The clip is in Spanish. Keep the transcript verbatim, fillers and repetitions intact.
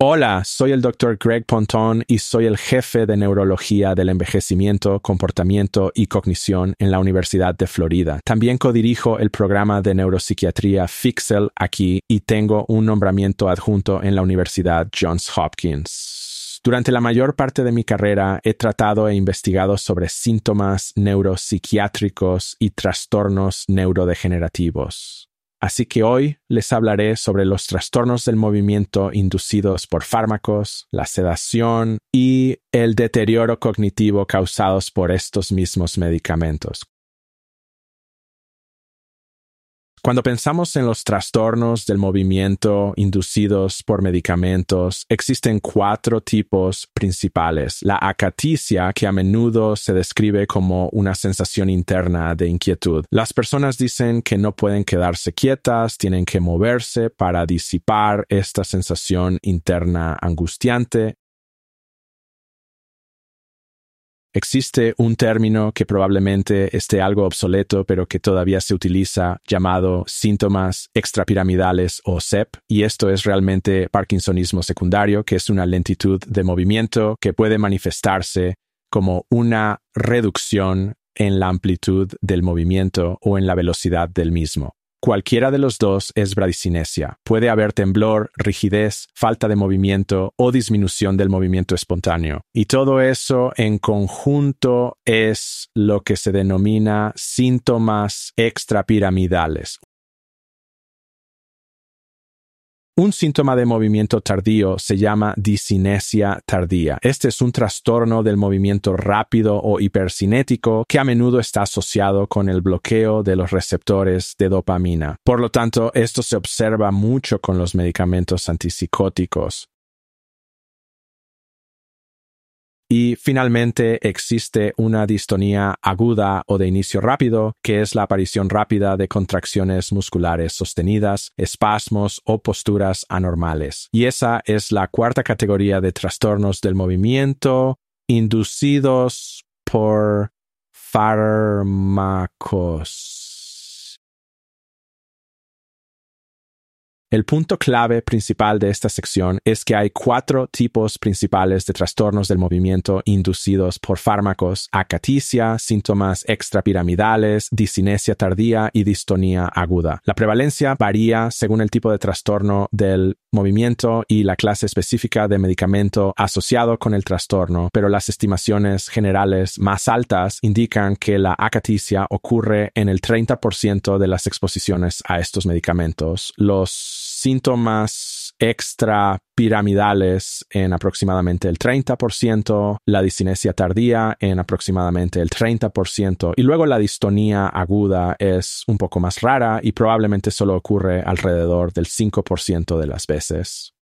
Hola, soy el doctor Greg Pontón y soy el jefe de neurología del envejecimiento, comportamiento y cognición en la Universidad de Florida. También codirijo el programa de neuropsiquiatría Fixel aquí y tengo un nombramiento adjunto en la Universidad Johns Hopkins. Durante la mayor parte de mi carrera he tratado e investigado sobre síntomas neuropsiquiátricos y trastornos neurodegenerativos. Así que hoy les hablaré sobre los trastornos del movimiento inducidos por fármacos, la sedación y el deterioro cognitivo causados por estos mismos medicamentos. Cuando pensamos en los trastornos del movimiento inducidos por medicamentos, existen cuatro tipos principales. La acaticia, que a menudo se describe como una sensación interna de inquietud. Las personas dicen que no pueden quedarse quietas, tienen que moverse para disipar esta sensación interna angustiante. Existe un término que probablemente esté algo obsoleto, pero que todavía se utiliza, llamado síntomas extrapiramidales o S E P, y esto es realmente parkinsonismo secundario, que es una lentitud de movimiento que puede manifestarse como una reducción en la amplitud del movimiento o en la velocidad del mismo. Cualquiera de los dos es bradicinesia. Puede haber temblor, rigidez, falta de movimiento o disminución del movimiento espontáneo. Y todo eso en conjunto es lo que se denomina síntomas extrapiramidales. Un síntoma de movimiento tardío se llama discinesia tardía. Este es un trastorno del movimiento rápido o hipercinético que a menudo está asociado con el bloqueo de los receptores de dopamina. Por lo tanto, esto se observa mucho con los medicamentos antipsicóticos. Y finalmente existe una distonía aguda o de inicio rápido, que es la aparición rápida de contracciones musculares sostenidas, espasmos o posturas anormales. Y esa es la cuarta categoría de trastornos del movimiento inducidos por fármacos. El punto clave principal de esta sección es que hay cuatro tipos principales de trastornos del movimiento inducidos por fármacos: acaticia, síntomas extrapiramidales, discinesia tardía y distonía aguda. La prevalencia varía según el tipo de trastorno del movimiento y la clase específica de medicamento asociado con el trastorno, pero las estimaciones generales más altas indican que la acaticia ocurre en el treinta por ciento de las exposiciones a estos medicamentos, los síntomas extrapiramidales en aproximadamente el treinta por ciento, la discinesia tardía en aproximadamente el treinta por ciento, y luego la distonía aguda es un poco más rara y probablemente solo ocurre alrededor del cinco por ciento de las veces.